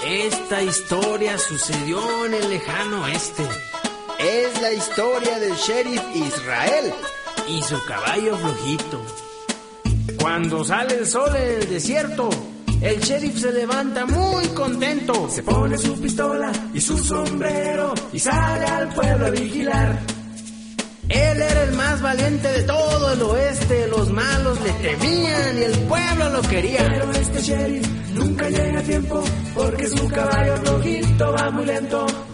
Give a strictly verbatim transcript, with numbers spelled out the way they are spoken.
Esta historia sucedió en el lejano oeste. Es la historia del sheriff Israel y su caballo flojito. Cuando sale el sol en el desierto, el sheriff se levanta muy contento. Se pone su pistola y su sombrero y sale al pueblo a vigilar. Él era el más valiente de todo el oeste. Los malos le temían y el pueblo lo quería. Pero este sheriff nunca llega a tiempo porque su caballo flojito va muy lento.